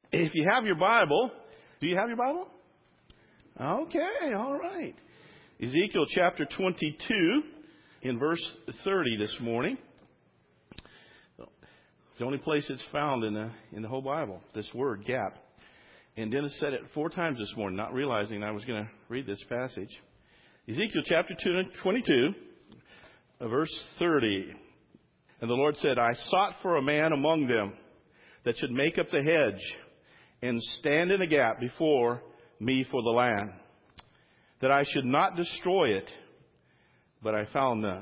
If you have your Bible, do you have your Bible? Okay, all right. Ezekiel chapter 22 in verse 30 this morning. It's the only place it's found in the whole Bible, this word, gap. And Dennis said it 4 times this morning, not realizing I was going to read this passage. Ezekiel chapter 22, verse 30. And the Lord said, I sought for a man among them that should make up the hedge and stand in a gap before me for the land, that I should not destroy it, but I found none.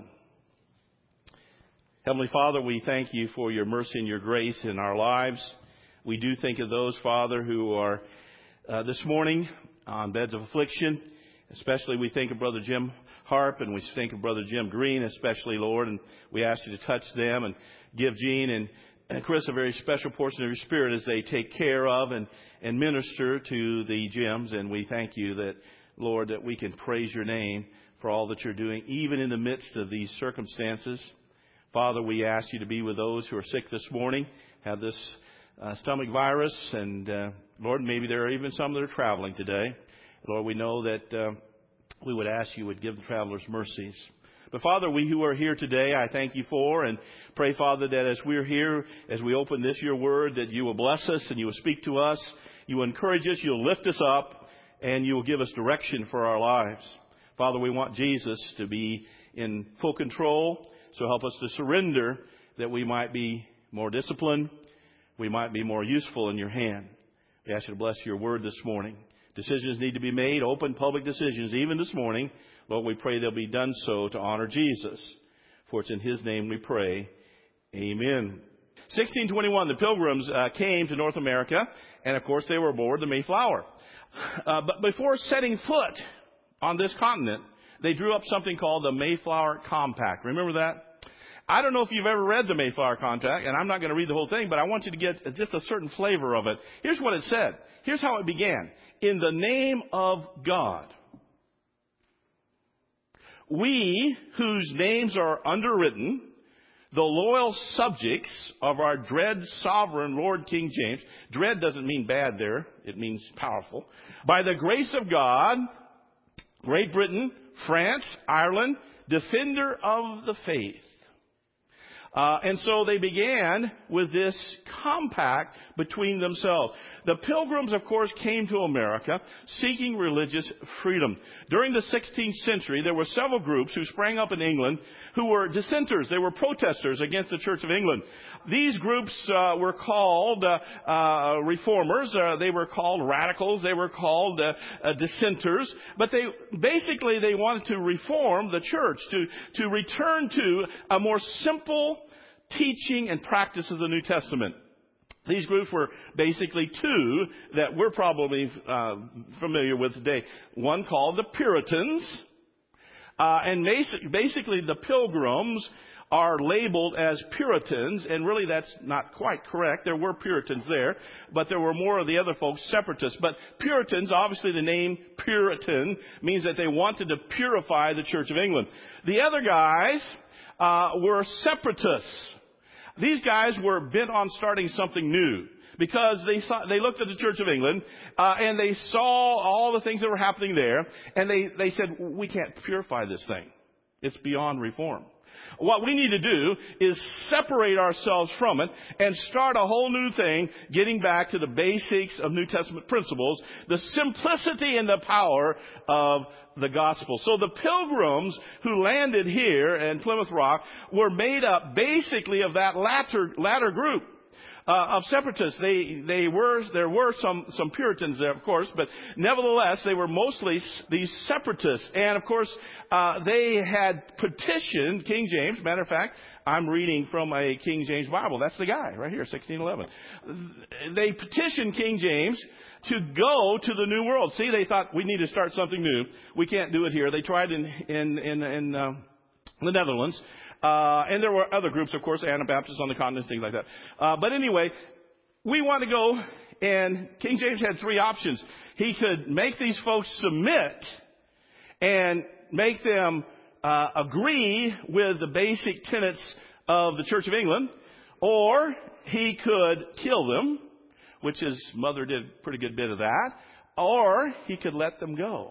Heavenly Father, we thank you for your mercy and your grace in our lives. We do think of those, Father, who are this morning on beds of affliction. Especially we think of Brother Jim Harp, and we think of Brother Jim Green, especially, Lord, and we ask you to touch them and give Gene and Chris a very special portion of your Spirit as they take care of and minister to the Jims. And we thank you that, Lord, that we can praise your name for all that you're doing, even in the midst of these circumstances. Father, we ask you to be with those who are sick this morning, have this stomach virus, and Lord, maybe there are even some that are traveling today. Lord, we know that we would ask you would give the travelers mercies. But Father, we who are here today, I thank you for, and pray, Father, that as we're here, as we open this, your word, that you will bless us and you will speak to us, you will encourage us, you'll lift us up, and you will give us direction for our lives. Father, we want Jesus to be in full control, so help us to surrender that we might be more disciplined, we might be more useful in your hand. We ask you to bless your word this morning. Decisions need to be made, open public decisions, even this morning. Lord, we pray they'll be done so to honor Jesus. For it's in his name we pray. Amen. 1621, the Pilgrims came to North America, and of course they were aboard the Mayflower. But before setting foot on this continent, they drew up something called the Mayflower Compact. Remember that? I don't know if you've ever read the Mayflower Compact, and I'm not going to read the whole thing, but I want you to get just a certain flavor of it. Here's what it said. Here's how it began. In the name of God, we whose names are underwritten, the loyal subjects of our dread sovereign Lord King James. Dread doesn't mean bad there. It means powerful. By the grace of God, Great Britain, France, Ireland, defender of the faith. And so they began with this compact between themselves. The Pilgrims, of course, came to America seeking religious freedom. During the 16th century, there were several groups who sprang up in England who were dissenters. They were protesters against the Church of England. These groups were called reformers. They were called radicals. They were called dissenters. But they wanted to reform the church, to return to a more simple teaching and practice of the New Testament. These groups were basically 2 that we're probably familiar with today. One called the Puritans, and basically the Pilgrims are labeled as Puritans, and really that's not quite correct. There were Puritans there, but there were more of the other folks, separatists. But Puritans, obviously the name Puritan means that they wanted to purify the Church of England. The other guys were separatists. These guys were bent on starting something new because they looked at the Church of England and they saw all the things that were happening there, and they said, we can't purify this thing. It's beyond reform. What we need to do is separate ourselves from it and start a whole new thing, getting back to the basics of New Testament principles, the simplicity and the power of the gospel. So the Pilgrims who landed here in Plymouth Rock were made up basically of that latter group of separatists. There were some Puritans there, of course, but nevertheless they were mostly these separatists. And of course they had petitioned King James. Matter of fact, I'm reading from a King James Bible. That's the guy right here, 1611. They petitioned King James to go to the New World. See, they thought we need to start something new. We can't do it here. They tried in the Netherlands. And there were other groups, of course, Anabaptists on the continent, things like that. But anyway, we want to go, and King James had 3 options. He could make these folks submit and make them agree with the basic tenets of the Church of England, or he could kill them, which his mother did a pretty good bit of that, or he could let them go.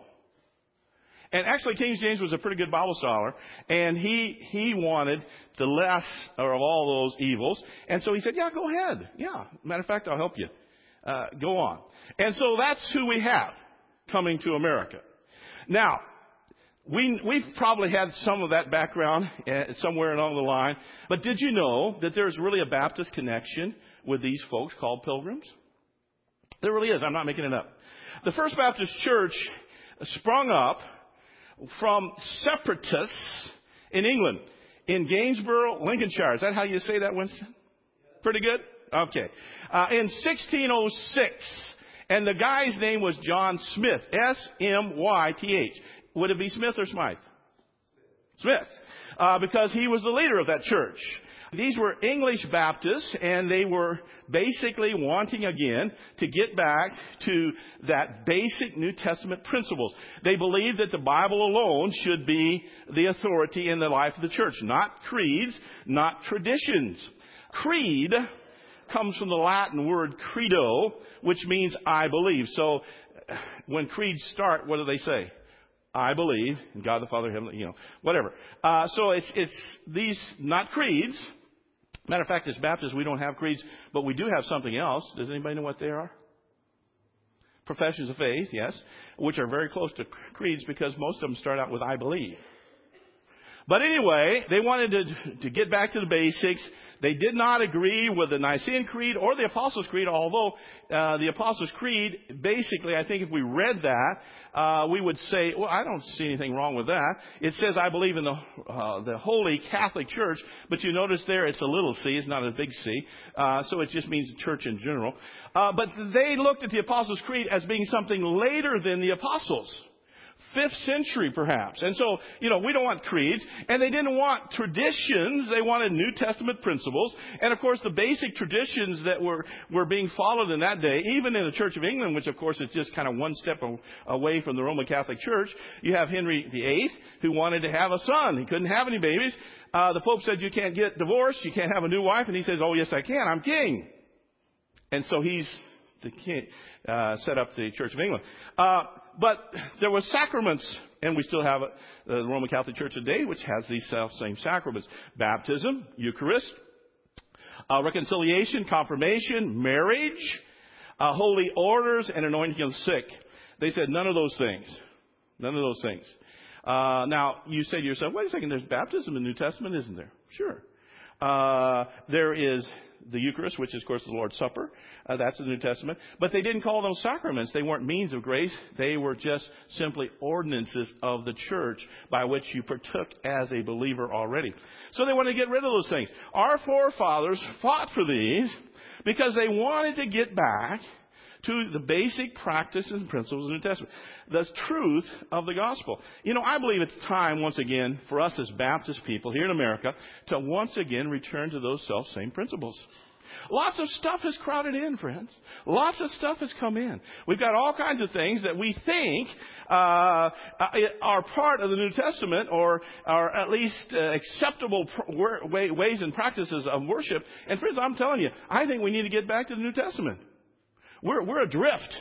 And actually, King James was a pretty good Bible scholar, and he wanted the less of all those evils. And so he said, yeah, go ahead. Yeah. Matter of fact, I'll help you. Go on. And so that's who we have coming to America. Now, we've probably had some of that background somewhere along the line. But did you know that there's really a Baptist connection with these folks called Pilgrims? There really is. I'm not making it up. The First Baptist Church sprung up from separatists in England, in Gainsborough, Lincolnshire. Is that how you say that, Winston? Pretty good? Okay. In 1606. And the guy's name was John Smyth. S-M-Y-T-H. Would it be Smith or Smythe? Smith. Because he was the leader of that church. These were English Baptists, and they were basically wanting again to get back to that basic New Testament principles. They believed that the Bible alone should be the authority in the life of the church. Not creeds, not traditions. Creed comes from the Latin word credo, which means I believe. So when creeds start, what do they say? I believe in God the Father, Heavenly, whatever. So it's these, not creeds. Matter of fact, as Baptists, we don't have creeds, but we do have something else. Does anybody know what they are? Professions of faith, yes, which are very close to creeds because most of them start out with I believe. But anyway, they wanted to get back to the basics. They did not agree with the Nicene Creed or the Apostles' Creed, although the Apostles' Creed, basically, I think if we read that, we would say, well, I don't see anything wrong with that. It says, I believe in the Holy Catholic Church, but you notice there it's a little c, it's not a big C, so it just means church in general. But they looked at the Apostles' Creed as being something later than the Apostles. 5th century, perhaps. And so, we don't want creeds. And they didn't want traditions. They wanted New Testament principles. And, of course, the basic traditions that were being followed in that day, even in the Church of England, which, of course, is just kind of one step away from the Roman Catholic Church, you have Henry VIII, who wanted to have a son. He couldn't have any babies. The Pope said, you can't get divorced. You can't have a new wife. And he says, oh, yes, I can. I'm king. And so he's the king, set up the Church of England. But there were sacraments, and we still have the Roman Catholic Church today, which has these same sacraments. Baptism, Eucharist, reconciliation, confirmation, marriage, holy orders, and anointing of the sick. They said none of those things. None of those things. Now, you say to yourself, wait a second, there's baptism in the New Testament, isn't there? Sure. There is the Eucharist, which is, of course, the Lord's Supper. That's the New Testament. But they didn't call those sacraments. They weren't means of grace. They were just simply ordinances of the church by which you partook as a believer already. So they wanted to get rid of those things. Our forefathers fought for these because they wanted to get back to the basic practices and principles of the New Testament. The truth of the gospel. I believe it's time, once again, for us as Baptist people here in America to once again return to those self-same principles. Lots of stuff has crowded in, friends. Lots of stuff has come in. We've got all kinds of things that we think are part of the New Testament or are at least acceptable ways and practices of worship. And friends, I'm telling you, I think we need to get back to the New Testament. We're adrift.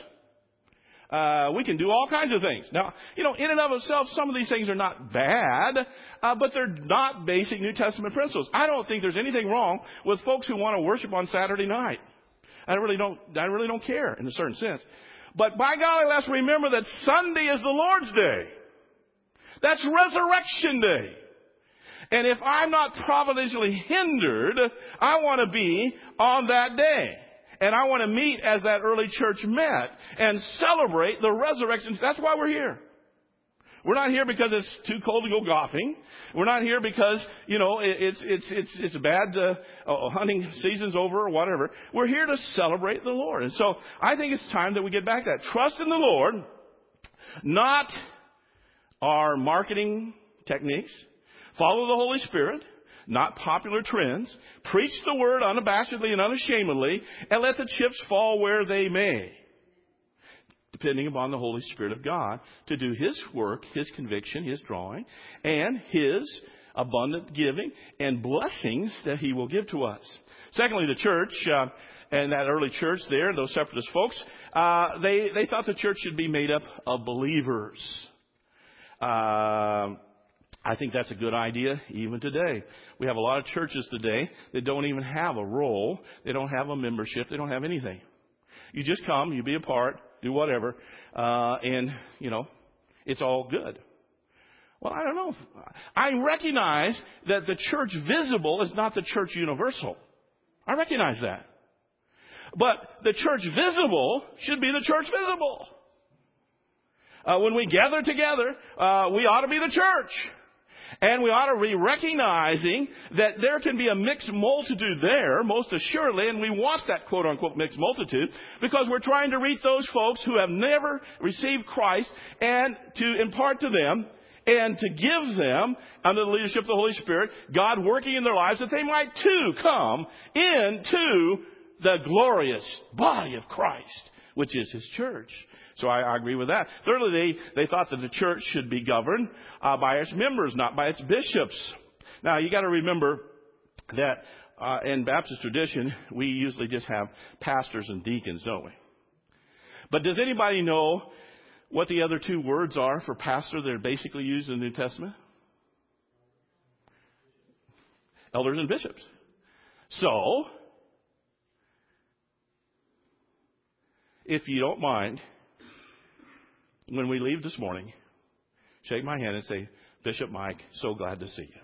We can do all kinds of things. Now, in and of itself, some of these things are not bad, but they're not basic New Testament principles. I don't think there's anything wrong with folks who want to worship on Saturday night. I really don't care in a certain sense. But by golly, let's remember that Sunday is the Lord's Day. That's Resurrection Day. And if I'm not providentially hindered, I want to be on that day. And I want to meet as that early church met and celebrate the resurrection. That's why we're here. We're not here because it's too cold to go golfing. We're not here because, it's bad, hunting season's over or whatever. We're here to celebrate the Lord. And so I think it's time that we get back to that. Trust in the Lord, not our marketing techniques. Follow the Holy Spirit. Not popular trends. Preach the word unabashedly and unashamedly, and let the chips fall where they may, depending upon the Holy Spirit of God to do His work, His conviction, His drawing, and His abundant giving and blessings that He will give to us. Secondly, the church and that early church there, those separatist folks, they thought the church should be made up of believers. I think that's a good idea even today. We have a lot of churches today that don't even have a role. They don't have a membership. They don't have anything. You just come, you be a part, do whatever, and, it's all good. Well, I don't know. I recognize that the church visible is not the church universal. I recognize that. But the church visible should be the church visible. When we gather together, we ought to be the church. And we ought to be recognizing that there can be a mixed multitude there, most assuredly, and we want that quote-unquote mixed multitude because we're trying to reach those folks who have never received Christ and to impart to them and to give them, under the leadership of the Holy Spirit, God working in their lives that they might too come into the glorious body of Christ, which is His church. So I agree with that. Thirdly, they thought that the church should be governed by its members, not by its bishops. Now, you got to remember that in Baptist tradition, we usually just have pastors and deacons, don't we? But does anybody know what the other two words are for pastor that are basically used in the New Testament? Elders and bishops. So, if you don't mind, when we leave this morning, shake my hand and say, Bishop Mike, so glad to see you.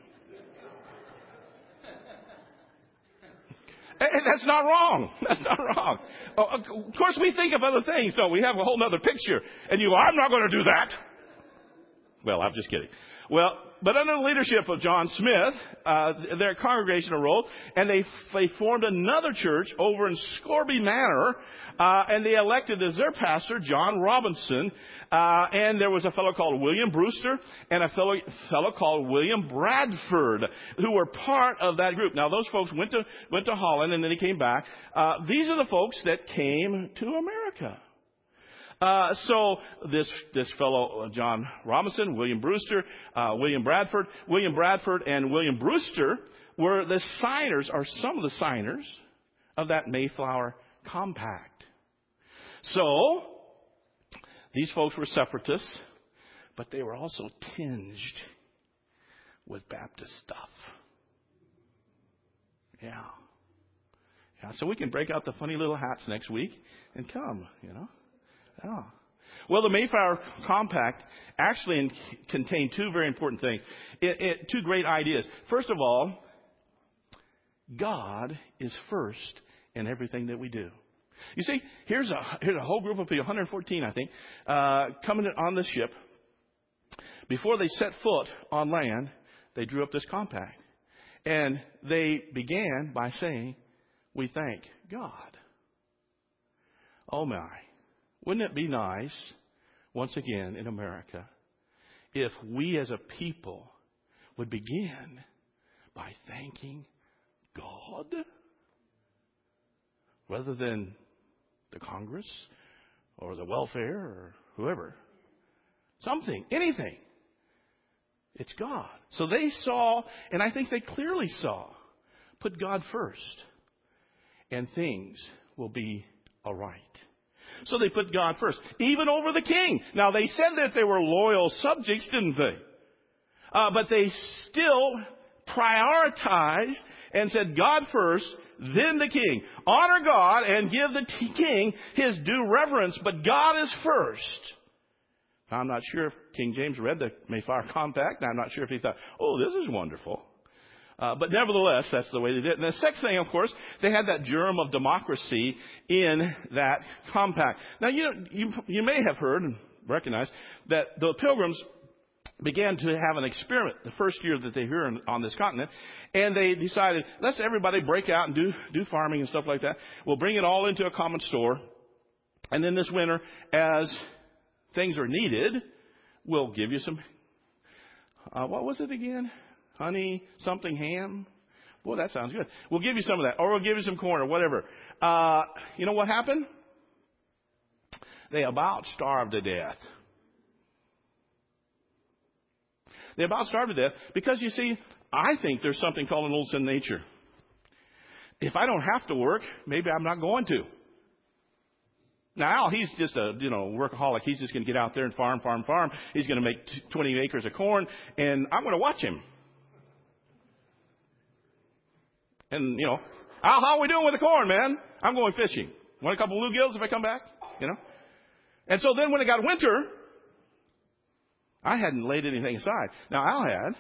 And that's not wrong. That's not wrong. Of course, we think of other things, don't we? We have a whole other picture. And you go, I'm not going to do that. Well, I'm just kidding. Well, but under the leadership of John Smith, their congregation arose, and they formed another church over in Scorby Manor, and they elected as their pastor John Robinson, and there was a fellow called William Brewster and a fellow called William Bradford, who were part of that group. Now, those folks went to Holland, and then they came back. These are the folks that came to America. So this fellow, John Robinson, William Brewster, William Bradford and William Brewster were the signers, or some of the signers, of that Mayflower Compact. So, these folks were separatists, but they were also tinged with Baptist stuff. Yeah. So we can break out the funny little hats next week and come, Oh. Well, the Mayflower Compact actually contained two very important things. Two great ideas. First of all, God is first in everything that we do. You see, here's a whole group of people, 114, I think, coming on the ship. Before they set foot on land, they drew up this compact. And they began by saying, we thank God. Oh my. Wouldn't it be nice, once again in America, if we as a people would begin by thanking God rather than the Congress or the welfare or whoever? Something, anything. It's God. So they saw, and I think they clearly saw, put God first and things will be all right. So they put God first, even over the king. Now, they said that they were loyal subjects, didn't they? But they still prioritized and said God first, then the king. Honor God and give the king his due reverence, but God is first. Now, I'm not sure if King James read the Mayflower Compact, and I'm not sure if he thought, oh, this is wonderful. But nevertheless, that's the way they did it. And the second thing, of course, they had that germ of democracy in that compact. Now, you may have heard and recognized that the Pilgrims began to have an experiment the first year that they were on this continent. And they decided, let's everybody break out and do farming and stuff like that. We'll bring it all into a common store. And then this winter, as things are needed, we'll give you some, what was it again? Honey, something ham. Boy, that sounds good. We'll give you some of that. Or we'll give you some corn or whatever. You know what happened? They about starved to death. They about starved to death because, you see, I think there's something called an old sin nature. if I don't have to work, maybe I'm not going to. Now, Al, he's just a, workaholic. He's just going to get out there and farm. He's going to make 20 acres of corn, and I'm going to watch him. And, Al, how are we doing with the corn, man? I'm going fishing. Want a couple of bluegills if I come back? And so then when it got winter, I hadn't laid anything aside. Now, Al had.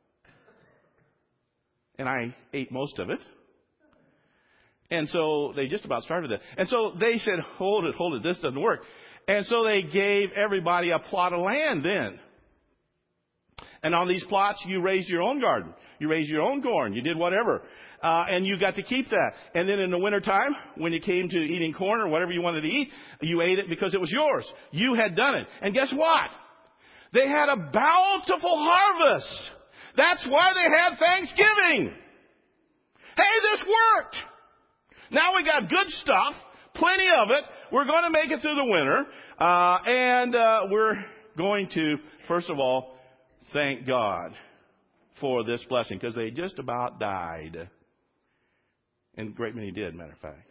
And I ate most of it. And so they just about started it. And so they said, hold it, this doesn't work. And so they gave everybody a plot of land then. And on these plots, you raised your own garden. You raised your own corn. You did whatever. And you got to keep that. And then in the wintertime, when you came to eating corn or whatever you wanted to eat, you ate it because it was yours. You had done it. And guess what? They had a bountiful harvest. That's why they had Thanksgiving. Hey, this worked. Now we got good stuff, plenty of it. We're going to make it through the winter. And we're going to, first of all, thank God for this blessing, because they just about died. And a great many did, matter of fact.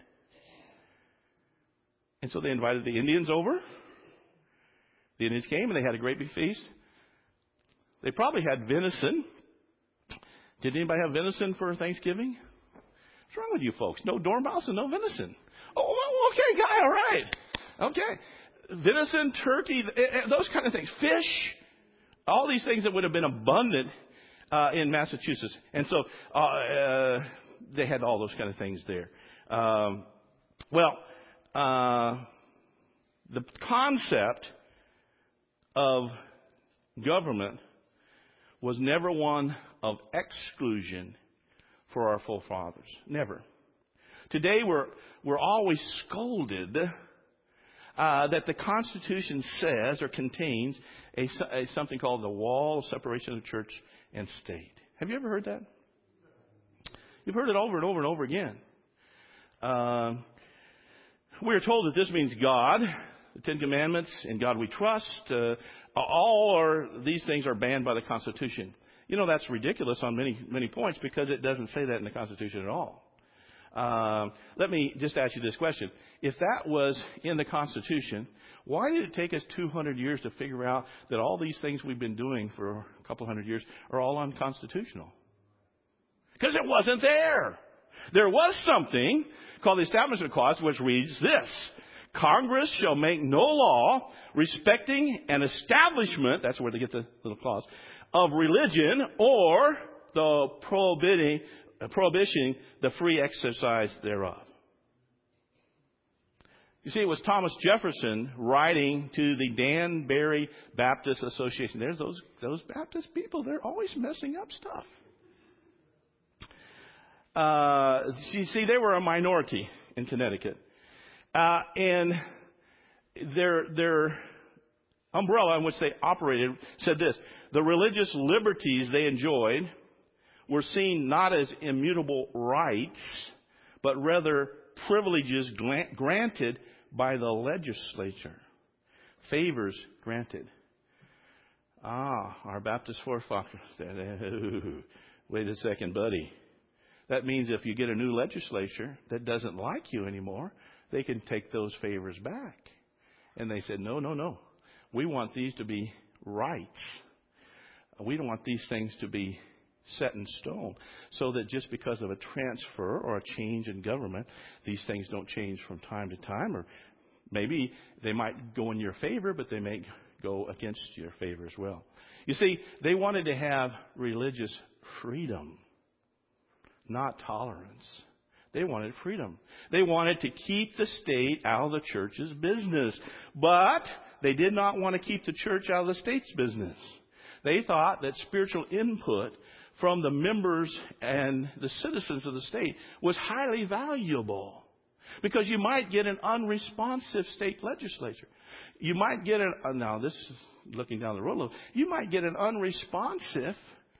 And so they invited the Indians over. The Indians came and they had a great big feast. They probably had venison. Did anybody have venison for Thanksgiving? What's wrong with you folks? No dormouse and no venison. Oh, okay, guy, all right. Okay. Venison, turkey, those kind of things. Fish. All these things that would have been abundant in Massachusetts. And so they had all those kind of things there. The concept of government was never one of exclusion for our forefathers. Never. Today we're always scolded that the Constitution says or contains something called the wall of separation of church and state. Have you ever heard that? You've heard it over and over and over again. We are told that this means God, the Ten Commandments, in God we trust. These things are banned by the Constitution. That's ridiculous on many points, because it doesn't say that in the Constitution at all. Let me just ask you this question. If that was in the Constitution, why did it take us 200 years to figure out that all these things we've been doing for a couple hundred years are all unconstitutional? Because it wasn't there. There was something called the Establishment Clause, which reads this: Congress shall make no law respecting an establishment, that's where they get the little clause, of religion, or the prohibiting the free exercise thereof. You see, it was Thomas Jefferson writing to the Danbury Baptist Association. There's those Baptist people. They're always messing up stuff. You see, they were a minority in Connecticut. And their umbrella in which they operated said this: the religious liberties they enjoyed were seen not as immutable rights, but rather privileges granted by the legislature. Favors granted. Our Baptist forefathers said, wait a second, buddy. That means if you get a new legislature that doesn't like you anymore, they can take those favors back. And they said, no. We want these to be rights. We don't want these things to be set in stone, so that just because of a transfer or a change in government, these things don't change from time to time. Or maybe they might go in your favor, but they may go against your favor as well. You see, they wanted to have religious freedom, not tolerance. They wanted freedom. They wanted to keep the state out of the church's business. But they did not want to keep the church out of the state's business. They thought that spiritual input from the members and the citizens of the state was highly valuable. Because you might get an unresponsive state legislature. You might get now this is looking down the road a little, you might get an unresponsive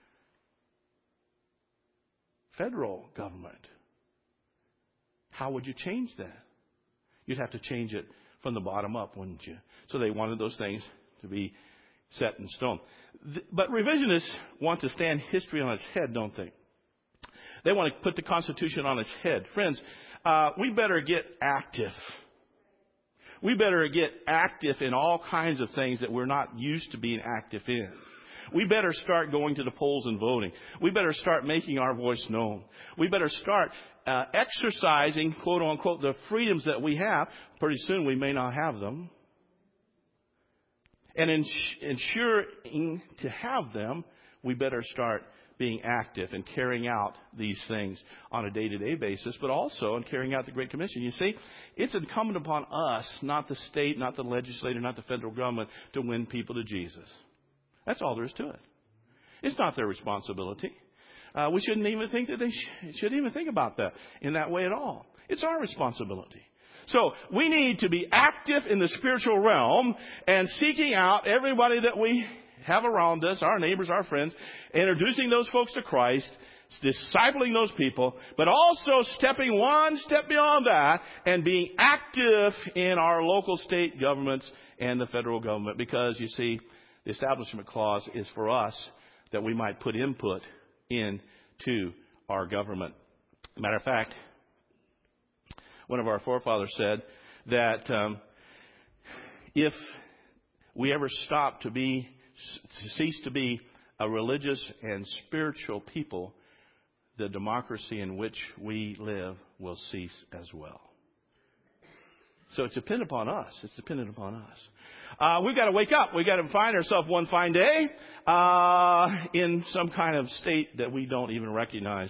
federal government. How would you change that? You'd have to change it from the bottom up, wouldn't you? So they wanted those things to be set in stone. But revisionists want to stand history on its head, don't they? They want to put the Constitution on its head. Friends, we better get active. We better get active in all kinds of things that we're not used to being active in. We better start going to the polls and voting. We better start making our voice known. We better start exercising, quote unquote, the freedoms that we have. Pretty soon we may not have them. And ensuring to have them, we better start being active and carrying out these things on a day-to-day basis, but also in carrying out the Great Commission. You see, it's incumbent upon us, not the state, not the legislature, not the federal government, to win people to Jesus. That's all there is to it. It's not their responsibility. We shouldn't even think that they shouldn't even think about that in that way at all. It's our responsibility. So we need to be active in the spiritual realm and seeking out everybody that we have around us, our neighbors, our friends, introducing those folks to Christ, discipling those people, but also stepping one step beyond that and being active in our local state governments and the federal government. Because, you see, the Establishment Clause is for us that we might put input into our government. Matter of fact, one of our forefathers said that if we ever stop to cease to be a religious and spiritual people, the democracy in which we live will cease as well. So it's dependent upon us. It's dependent upon us. We've got to wake up. We've got to find ourselves one fine day in some kind of state that we don't even recognize.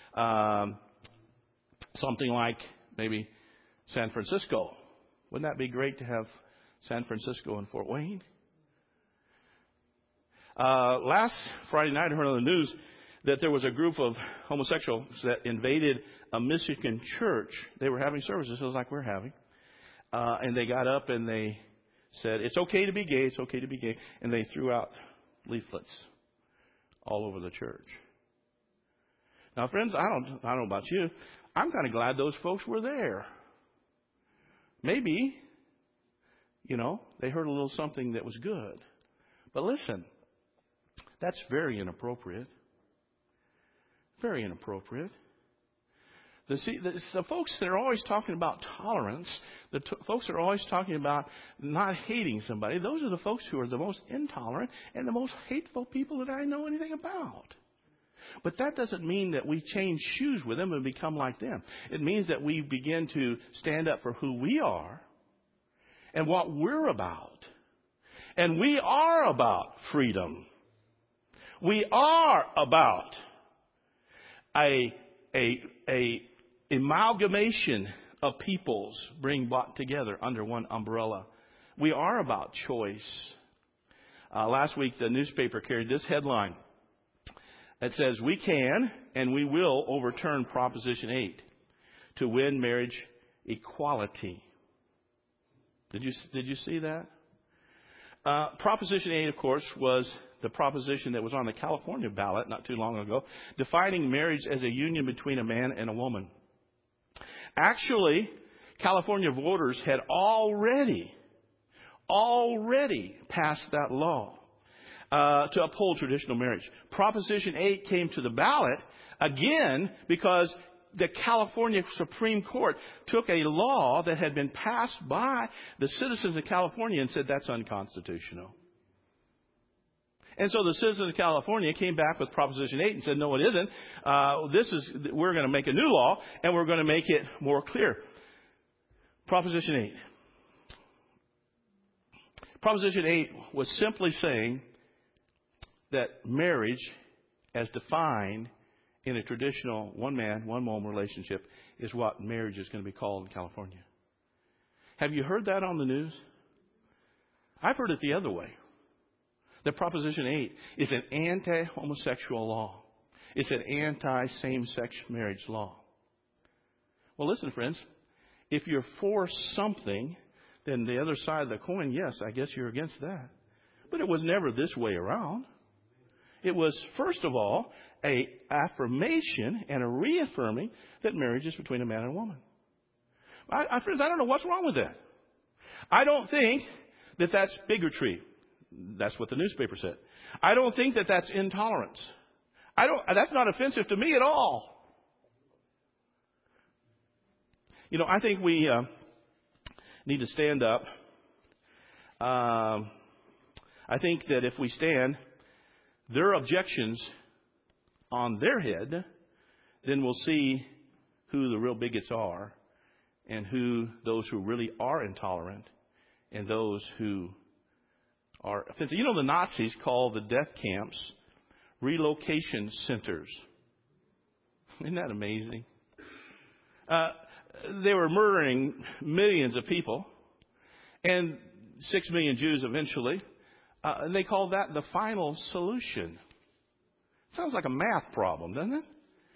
Something like maybe San Francisco. Wouldn't that be great to have San Francisco and Fort Wayne? Last Friday night, I heard on the news that there was a group of homosexuals that invaded a Michigan church. They were having services, just like we're having. And they got up and they said, "It's okay to be gay, it's okay to be gay." And they threw out leaflets all over the church. Now, friends, I don't know about you. I'm kind of glad those folks were there. Maybe, they heard a little something that was good. But listen, that's very inappropriate. Very inappropriate. The folks that are always talking about tolerance, the folks that are always talking about not hating somebody, those are the folks who are the most intolerant and the most hateful people that I know anything about. But that doesn't mean that we change shoes with them and become like them. It means that we begin to stand up for who we are and what we're about. And we are about freedom. We are about a amalgamation of peoples being brought together under one umbrella. We are about choice. Last week, the newspaper carried this headline. It says, "We can and we will overturn Proposition 8 to win marriage equality." Did you see that? Proposition 8, of course, was the proposition that was on the California ballot not too long ago, defining marriage as a union between a man and a woman. Actually, California voters had already passed that law to uphold traditional marriage. Proposition 8 came to the ballot again because the California Supreme Court took a law that had been passed by the citizens of California and said that's unconstitutional. And so the citizens of California came back with Proposition 8 and said, no, it isn't. We're going to make a new law and we're going to make it more clear. Proposition 8. Proposition 8 was simply saying that marriage, as defined in a traditional one man, one woman relationship, is what marriage is going to be called in California. Have you heard that on the news? I've heard it the other way. That Proposition 8 is an anti-homosexual law. It's an anti-same-sex marriage law. Well, listen, friends. If you're for something, then the other side of the coin, yes, I guess you're against that. But it was never this way around. It was, first of all, an affirmation and a reaffirming that marriage is between a man and a woman. Friends, I don't know what's wrong with that. I don't think that that's bigotry. That's what the newspaper said. I don't think that that's intolerance. That's not offensive to me at all. I think we need to stand up. I think that if we stand, their objections on their head, then we'll see who the real bigots are and who those who really are intolerant and those who are offensive. The Nazis called the death camps relocation centers. Isn't that amazing? They were murdering millions of people and 6 million Jews eventually. And they called that the final solution. Sounds like a math problem, doesn't it?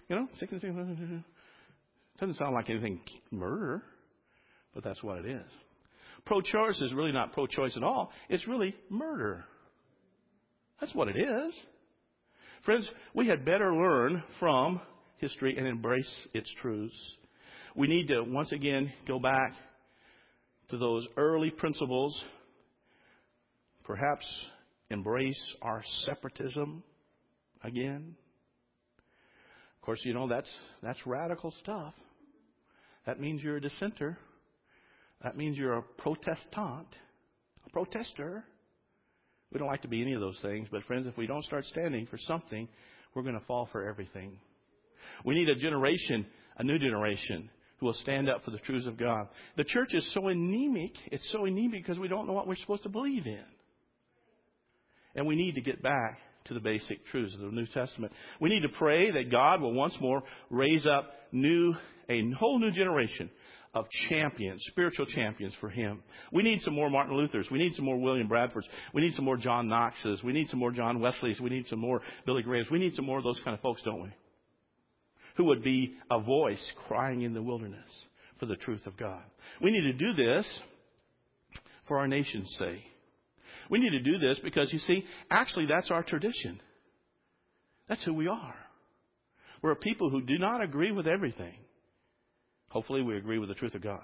Doesn't sound like anything murder, but that's what it is. Pro-choice is really not pro-choice at all. It's really murder. That's what it is. Friends, we had better learn from history and embrace its truths. We need to once again go back to those early principles. Perhaps embrace our separatism again. Of course, that's radical stuff. That means you're a dissenter. That means you're a protestant, a protester. We don't like to be any of those things, but friends, if we don't start standing for something, we're going to fall for everything. We need a new generation who will stand up for the truths of God. The church is so anemic. It's so anemic because we don't know what we're supposed to believe in. And we need to get back to the basic truths of the New Testament. We need to pray that God will once more raise up a whole new generation of champions, spiritual champions for Him. We need some more Martin Luthers. We need some more William Bradfords. We need some more John Knoxes. We need some more John Wesleys. We need some more Billy Grahams. We need some more of those kind of folks, don't we? Who would be a voice crying in the wilderness for the truth of God. We need to do this for our nation's sake. We need to do this because, you see, actually that's our tradition. That's who we are. We're a people who do not agree with everything. Hopefully we agree with the truth of God.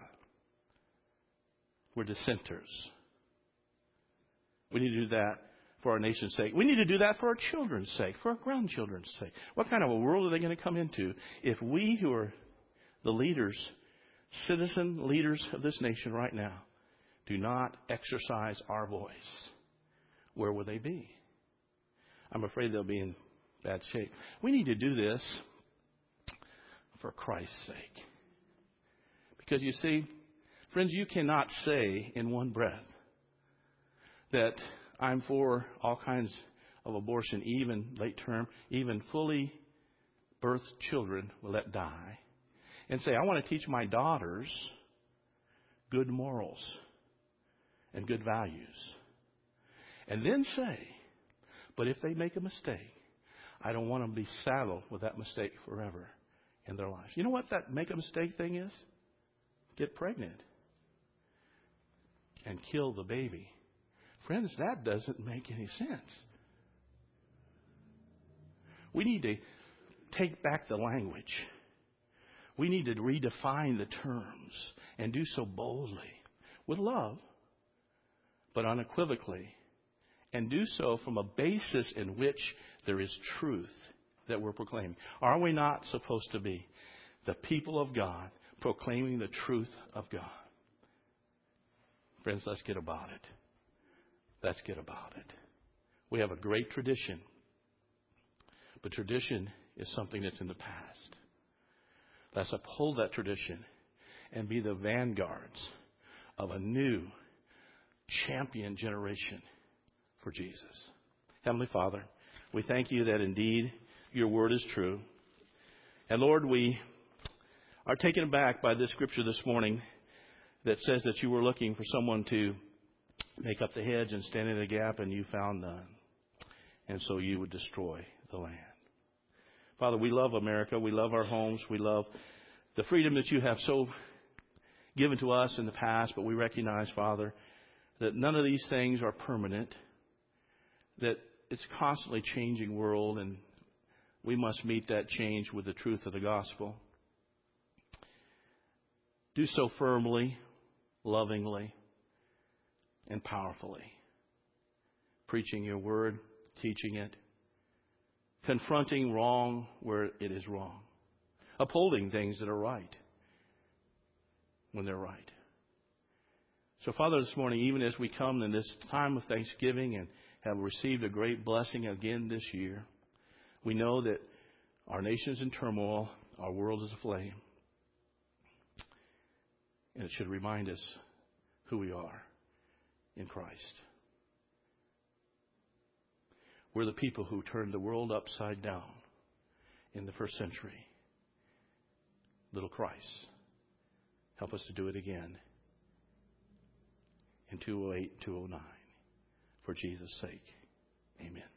We're dissenters. We need to do that for our nation's sake. We need to do that for our children's sake, for our grandchildren's sake. What kind of a world are they going to come into if we who are the leaders, citizen leaders of this nation right now, do not exercise our voice? Where will they be? I'm afraid they'll be in bad shape. We need to do this for Christ's sake. Because you see, friends, you cannot say in one breath that I'm for all kinds of abortion, even late term, even fully birthed children will let die, and say, I want to teach my daughters good morals and good values. And then say, but if they make a mistake, I don't want them to be saddled with that mistake forever in their lives. You know what that make a mistake thing is? Get pregnant and kill the baby. Friends, that doesn't make any sense. We need to take back the language. We need to redefine the terms and do so boldly, with love, but unequivocally, and do so from a basis in which there is truth that we're proclaiming. Are we not supposed to be the people of God proclaiming the truth of God? Friends, let's get about it. Let's get about it. We have a great tradition, but tradition is something that's in the past. Let's uphold that tradition and be the vanguards of a new champion generation for Jesus. Heavenly Father, we thank you that indeed your word is true. And Lord, we are taken aback by this scripture this morning that says that you were looking for someone to make up the hedge and stand in the gap, and you found none. And so you would destroy the land. Father, we love America. We love our homes. We love the freedom that you have so given to us in the past, but we recognize, Father, that none of these things are permanent, that it's a constantly changing world, and we must meet that change with the truth of the gospel. Do so firmly, lovingly, and powerfully. Preaching your word, teaching it, confronting wrong where it is wrong, upholding things that are right, when they're right. So, Father, this morning, even as we come in this time of Thanksgiving and have received a great blessing again this year, we know that our nation is in turmoil, our world is aflame. And it should remind us who we are in Christ. We're the people who turned the world upside down in the first century. Little Christ. Help us to do it again in 208, 209. For Jesus' sake. Amen.